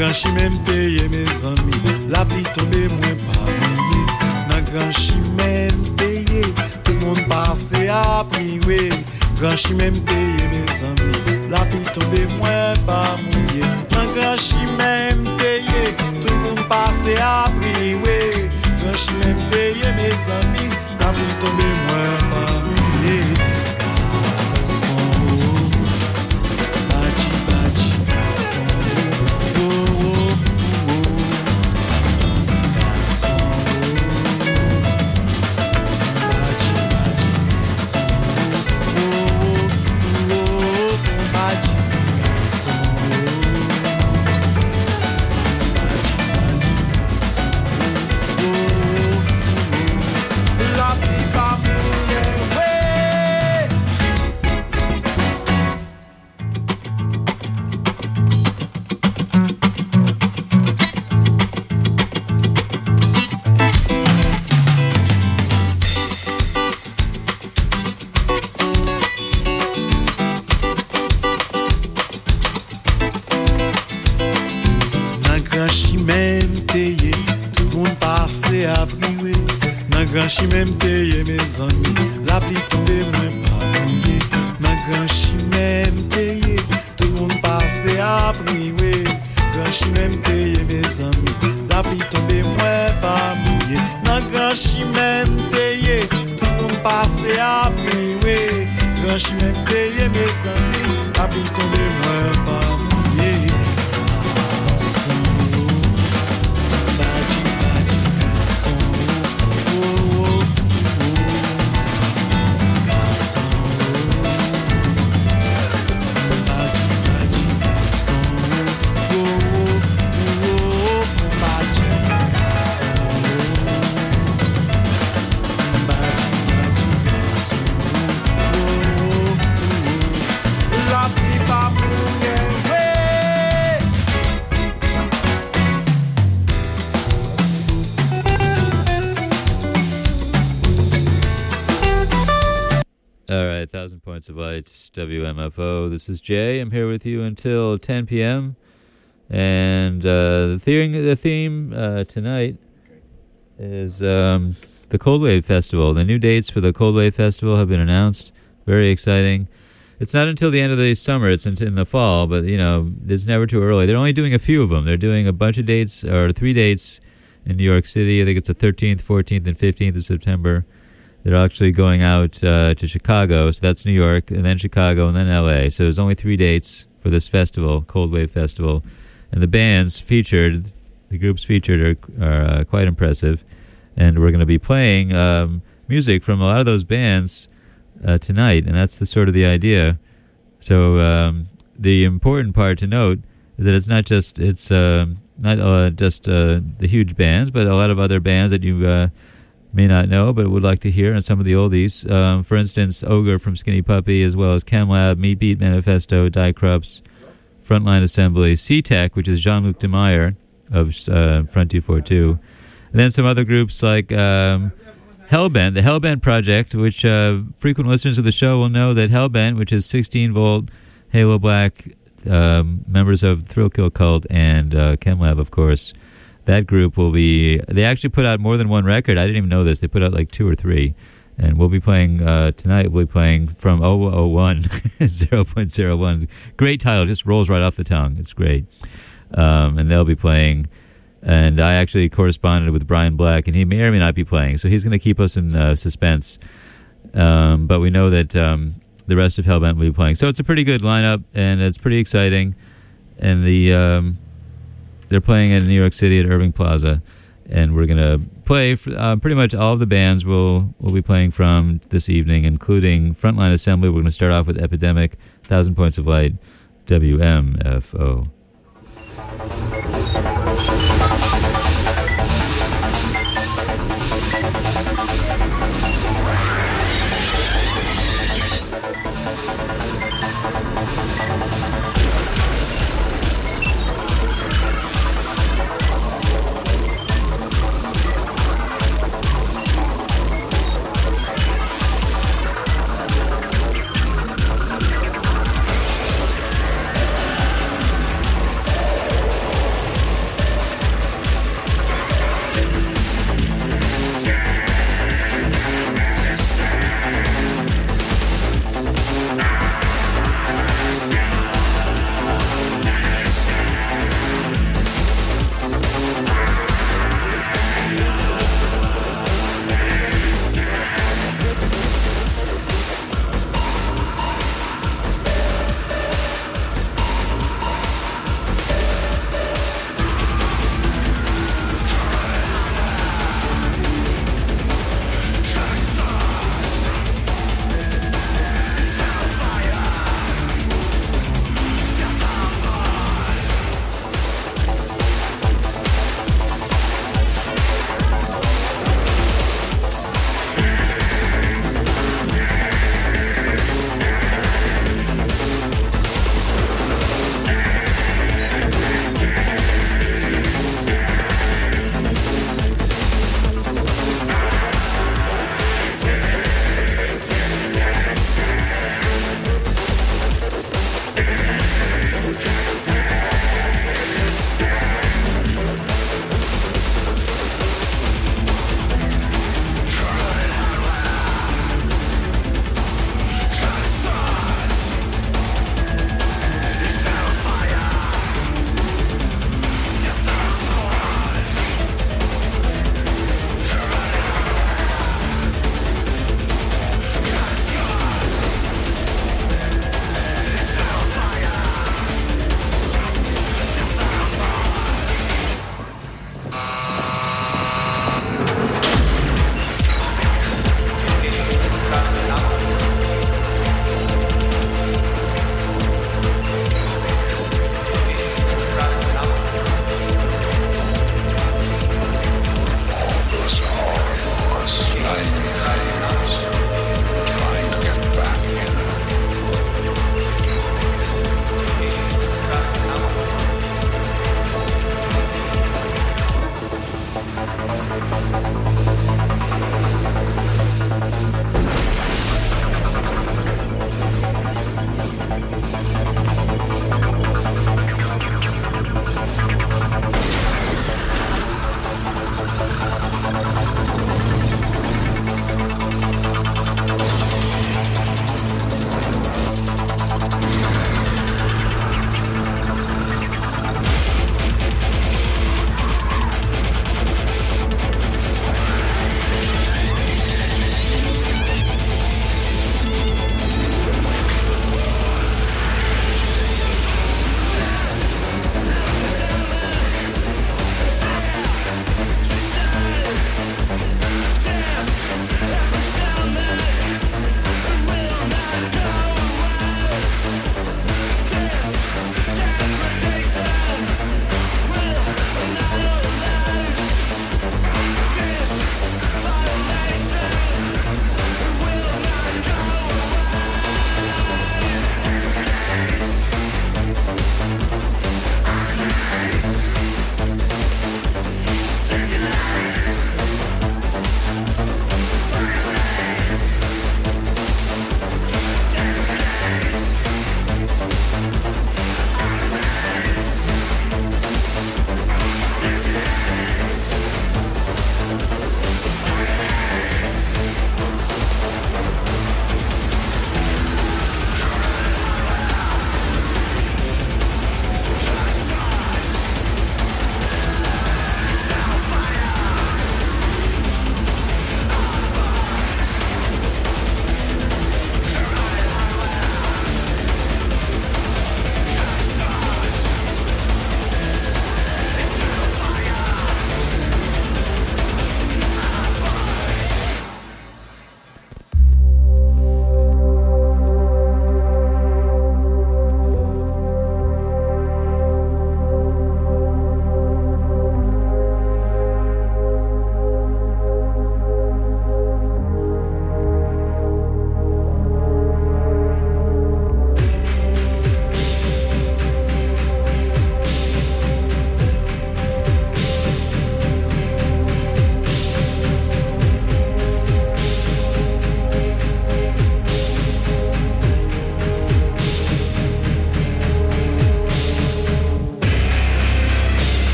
grand chimèm peye mes amis, la pluie tombe moins pas mouillé. Nan grand chimèm peye, tout le monde passe à prier. Grand chimèm peye mes amis, la pluie tombe moins pas mouillé. Nan grand chimèm peye, tout le monde passe à prier. Grand chimèm peye mes amis, la pluie tombe moins pas mouillé. Grand chimèm peye mes amis, la pluie tombe moins pas mouillé. Nan grand chimèm peye, tout le monde passe à prier. Grand chimèm peye mes amis, la pluie tombe moins pas mouillé. Nan grand chimèm peye, tout le monde passe à prier. Grand chimèm peye mes amis, la pluie tombe moins pas mouillé. All right, 1,000 Points of Light, WMFO. This is Jay. I'm here with you until 10 p.m. And the theme tonight is the Cold Wave Festival. The new dates for the Cold Wave Festival have been announced. Very exciting. It's not until the end of the summer. It's in the fall, but, you know, it's never too early. They're only doing a few of them. They're doing a bunch of dates, or 3 dates in New York City. I think it's the 13th, 14th, and 15th of September. They're actually going out to Chicago, so that's New York, and then Chicago, and then L.A. So there's only 3 dates for this festival, Cold Wave Festival. And the bands featured, the groups featured are quite impressive. And we're going to be playing music from a lot of those bands tonight, and that's the sort of the idea. So the important part to note is that it's not just the huge bands, but a lot of other bands that you may not know, but would like to hear, and some of the oldies. For instance, Ogre from Skinny Puppy, as well as ChemLab, Meat Beat Manifesto, Die Krups, Frontline Assembly, C-Tech, which is Jean-Luc Demeyer of Front 242. And then some other groups like Hellbent, the Hellbent Project, which frequent listeners of the show will know that Hellbent, which is 16-volt Halo Black, members of Thrill Kill Cult and ChemLab, of course. That group will be... They actually put out more than one record. I didn't even know this. They put out like 2 or 3. And we'll be playing... tonight we'll be playing from 001, 0.01. Great title. Just rolls right off the tongue. It's great. And they'll be playing... And I actually corresponded with Brian Black, and he may or may not be playing. So he's going to keep us in suspense. But we know that the rest of Hellbent will be playing. So it's a pretty good lineup, and it's pretty exciting. And they're playing in New York City at Irving Plaza. And we're going to play pretty much all of the bands we'll be playing from this evening, including Frontline Assembly. We're going to start off with Epidemic, 1,000 Points of Light, WMFO.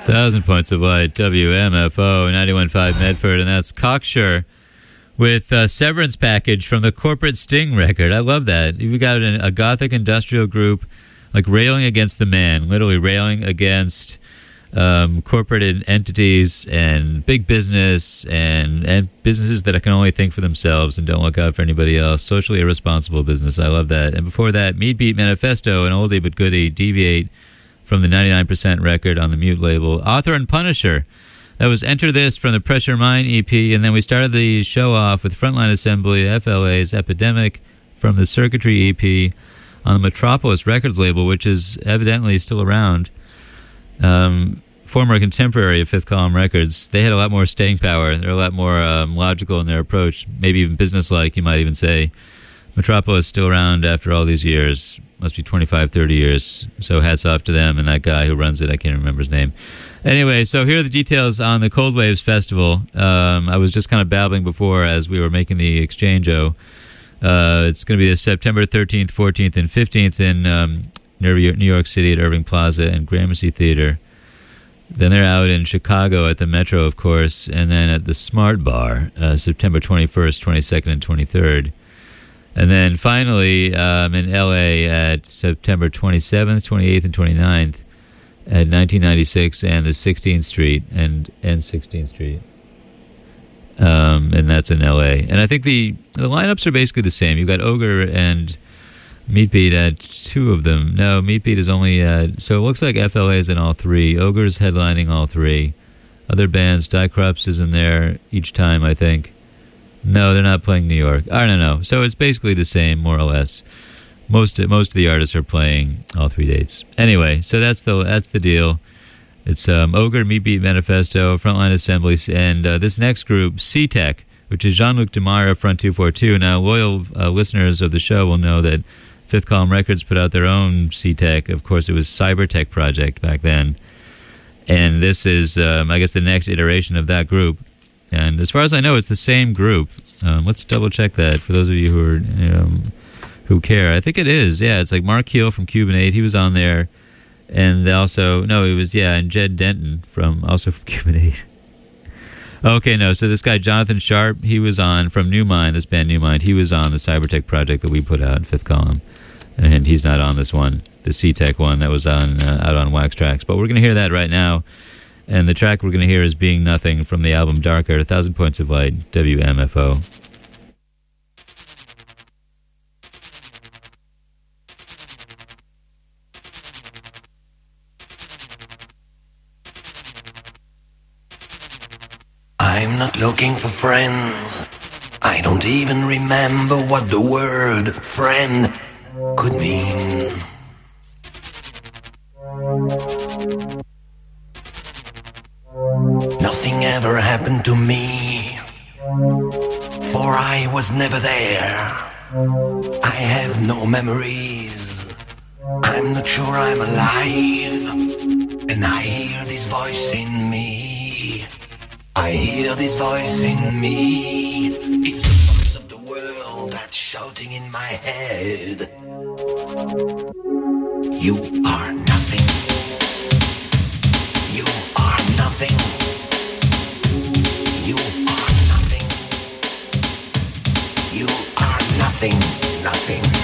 1,000 Points of Light, WMFO, 91.5 Medford, and that's Cocksure with Severance Package from the Corporate Sting record. I love that. You've got a gothic industrial group like railing against the man, literally railing against corporate entities and big business and businesses that can only think for themselves and don't look out for anybody else. Socially irresponsible business. I love that. And before that, Meat Beat Manifesto, an oldie but goodie, Deviate from the 99% record on the Mute label. Author and Punisher. That was Enter This from the Pressure Mind EP. And then we started the show off with Frontline Assembly, FLA's Epidemic from the Circuitry EP on the Metropolis Records label, which is evidently still around. Former contemporary of Fifth Column Records. They had a lot more staying power. They're a lot more logical in their approach, maybe even businesslike, you might even say. Metropolis still around after all these years. Must be 25, 30 years. So hats off to them and that guy who runs it. I can't remember his name. Anyway, so here are the details on the Cold Waves Festival. I was just kind of babbling before as we were making the exchange-o. It's going to be September 13th, 14th, and 15th in New York City at Irving Plaza and Gramercy Theater. Then they're out in Chicago at the Metro, of course, and then at the Smart Bar, September 21st, 22nd, and 23rd. And then finally in L.A. at September 27th, 28th, and 29th at 1996 and the 16th Street and 16th Street. And that's in L.A. And I think the lineups are basically the same. You've got Ogre and Meat Beat at two of them. No, Meat Beat is only at... So it looks like FLA is in all three. Ogre's headlining all three. Other bands, Die Krups is in there each time, I think. No, they're not playing New York. I don't know. So it's basically the same, more or less. Most of the artists are playing all three dates. Anyway, so that's the deal. It's Ogre, Meat Beat Manifesto, Frontline Assemblies, and this next group, C-Tech, which is Jean-Luc Demare, Front 242. Now, loyal listeners of the show will know that Fifth Column Records put out their own C-Tech. Of course, it was Cybertech Project back then. And this is, I guess, the next iteration of that group. And as far as I know, it's the same group. Let's double-check that for those of you who are, who care. I think it is. Yeah, it's like Mark Keel from Cuban 8. He was on there. And also, no, it was, and Jed Denton also from Cuban 8. Okay, no, so this guy, Jonathan Sharp, he was on from New Mind, this band New Mind. He was on the Cybertech Project that we put out in Fifth Column. And he's not on this one, the C-Tech one that was on out on Wax Trax. But we're going to hear that right now. And the track we're going to hear is Being Nothing from the album Darker, 1,000 Points of Light, WMFO. I'm not looking for friends. I don't even remember what the word friend could mean. Nothing ever happened to me, for I was never there. I have no memories. I'm not sure I'm alive, and I hear this voice in me. I hear this voice in me. It's the voice of the world that's shouting in my head. You are nothing. You are nothing. You are nothing. You are nothing. Nothing.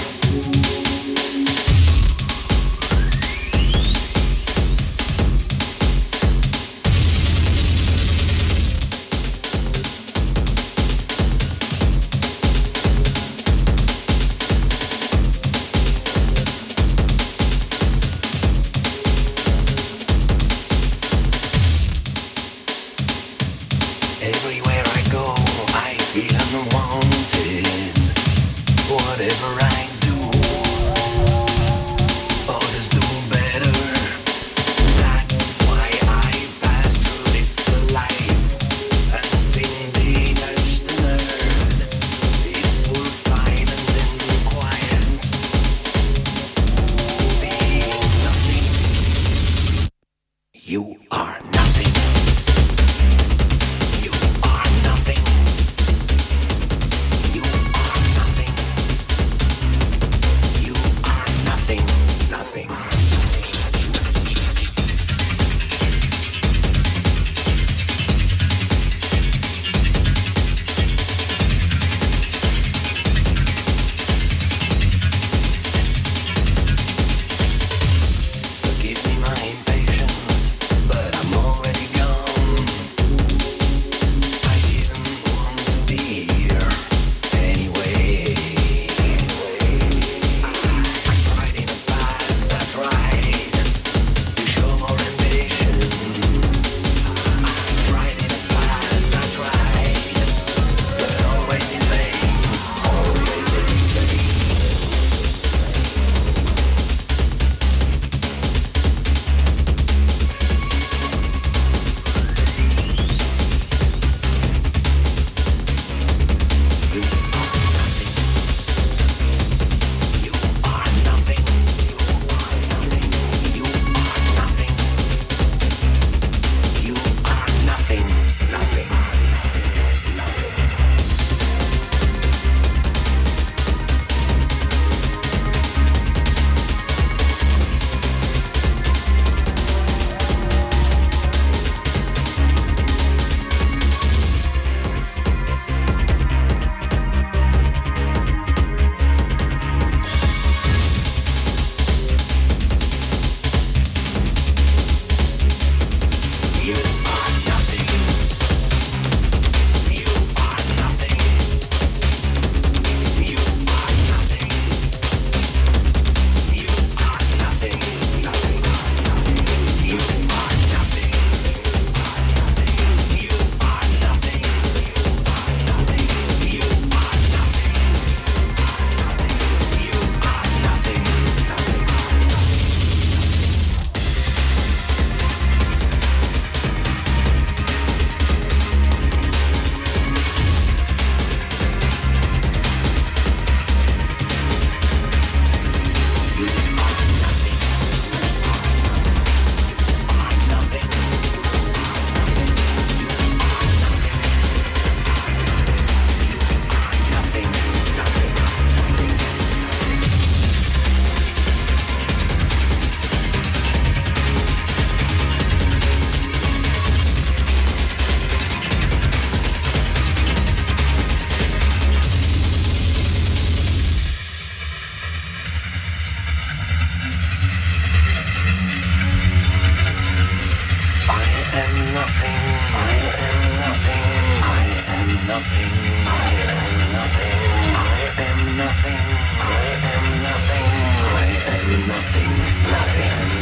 nothing. I am nothing. I am nothing. Nothing.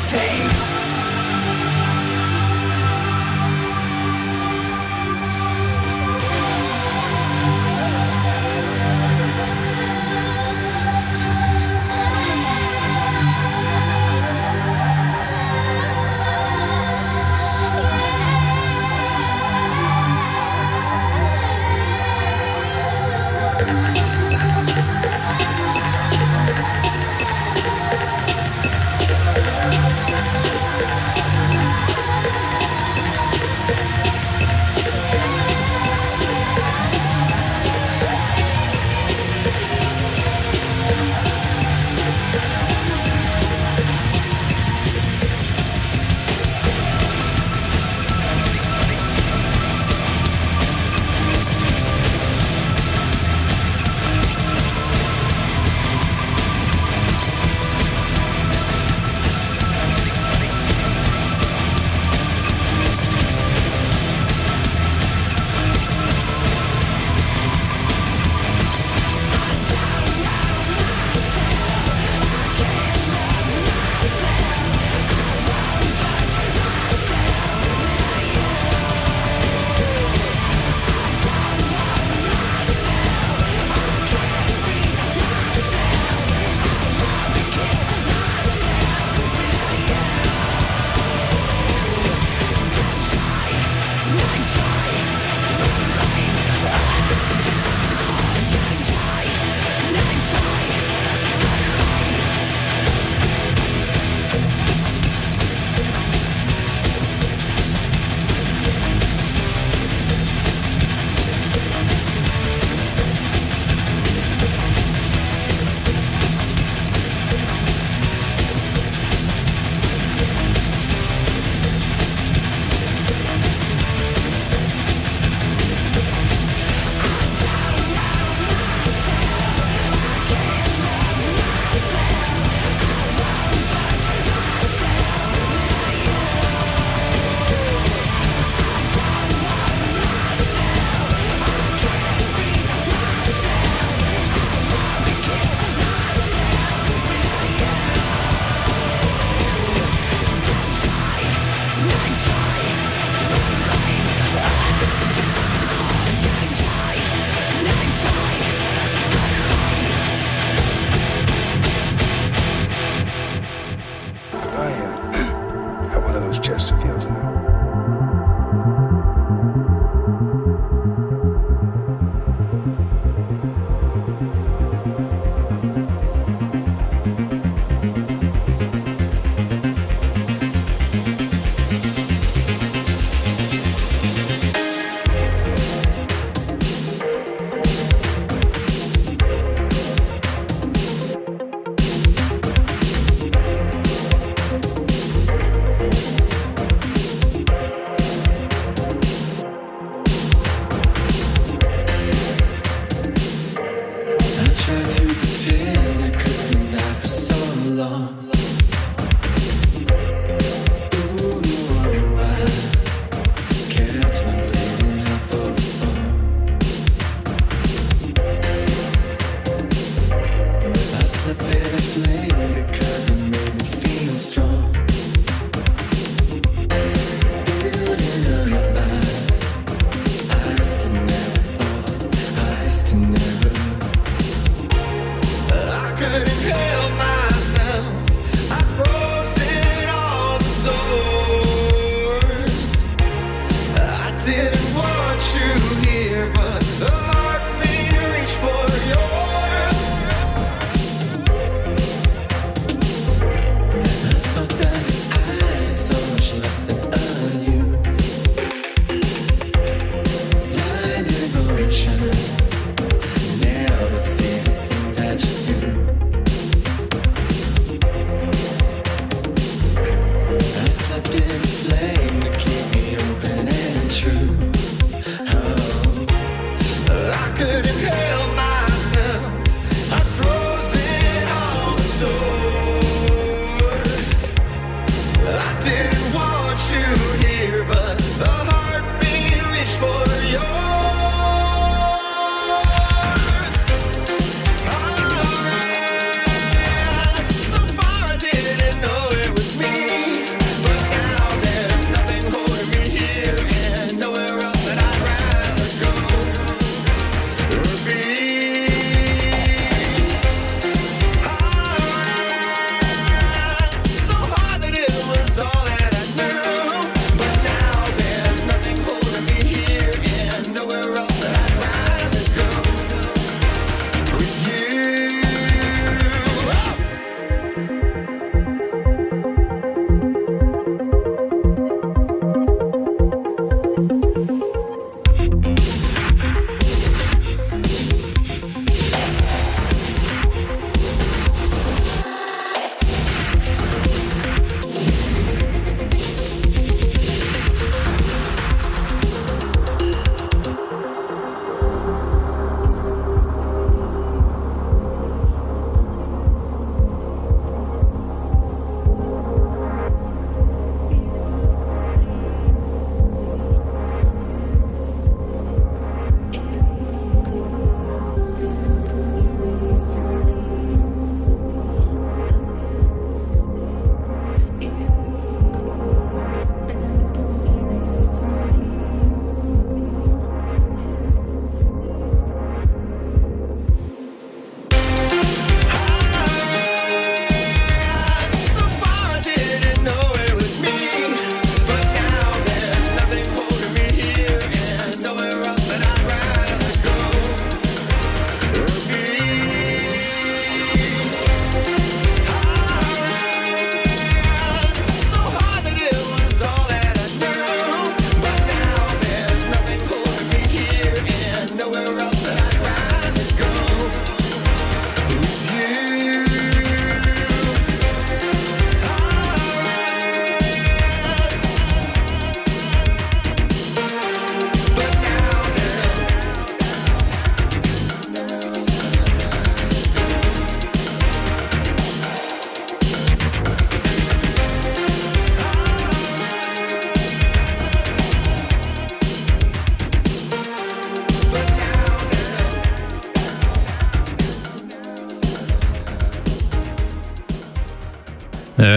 Slept in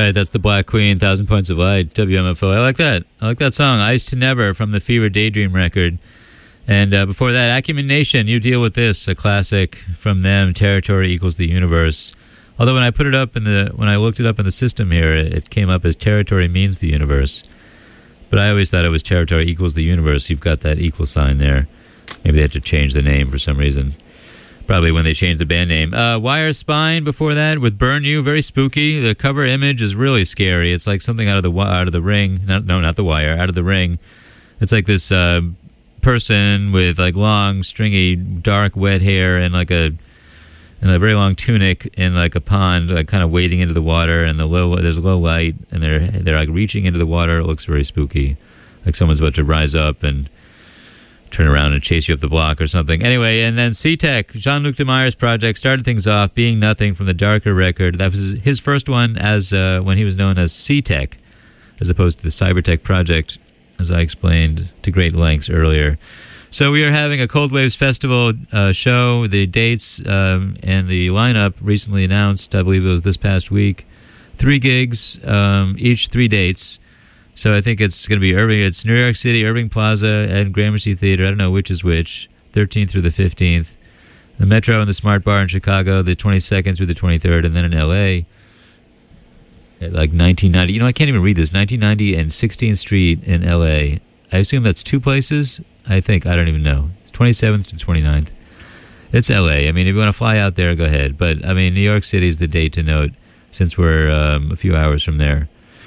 right, that's the Black Queen, 1,000 Points of Light, WMFO. I like that. I like that song, Ice to Never, from the Fever Daydream record. And before that, Acumen Nation, You Deal With This, a classic from them, Territory Equals the Universe. Although when I looked it up in the system here, it came up as Territory Means the Universe. But I always thought it was Territory Equals the Universe. You've got that equal sign there. Maybe they had to change the name for some reason. Probably when they changed the band name. Wire Spine before that with Burn You, very spooky. The cover image is really scary. It's like something out of the Ring. Not The Wire, Out of the Ring. It's like this person with like long, stringy, dark, wet hair and like a very long tunic in like a pond, like kind of wading into the water, and there's a low light, and they're like reaching into the water. It looks very spooky, like someone's about to rise up and turn around and chase you up the block or something. Anyway, and then C-Tech, Jean-Luc Demeyer's project, started things off, Being Nothing from the Darker record. That was his first one as when he was known as C-Tech, as opposed to the Cybertech project, as I explained to great lengths earlier. So we are having a Cold Waves Festival show. The dates and the lineup recently announced, I believe it was this past week. 3 gigs, each 3 dates. So I think it's going to be Irving. It's New York City, Irving Plaza, and Gramercy Theater. I don't know which is which. 13th through the 15th. The Metro and the Smart Bar in Chicago, the 22nd through the 23rd, and then in L.A. at like 1990. You know, I can't even read this. 1990 and 16th Street in L.A. I assume that's 2 places. I think. I don't even know. It's 27th to 29th. It's L.A. I mean, if you want to fly out there, go ahead. But, I mean, New York City is the date to note since we're a few hours from there.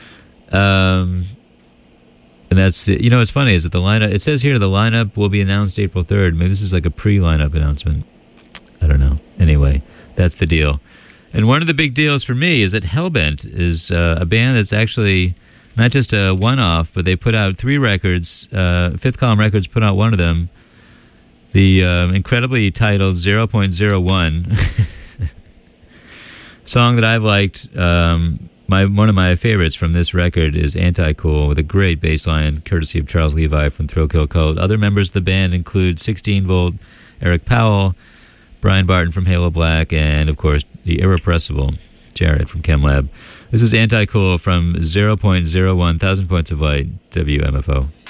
And that's, you know, what's funny is that the lineup, it says here the lineup will be announced April 3rd. Maybe this is like a pre-lineup announcement. I don't know. Anyway, that's the deal. And one of the big deals for me is that Hellbent is a band that's actually not just a one-off, but they put out 3 records. Fifth Column Records put out one of them, the incredibly titled 0.01 song that I've liked. One of my favorites from this record is Anti-Cool, with a great bass line, courtesy of Charles Levi from Thrill Kill Cult. Other members of the band include 16-volt Eric Powell, Brian Barton from Halo Black, and, of course, the irrepressible Jared from ChemLab. This is Anti-Cool from 0.01, 1,000 Points of Light, WMFO.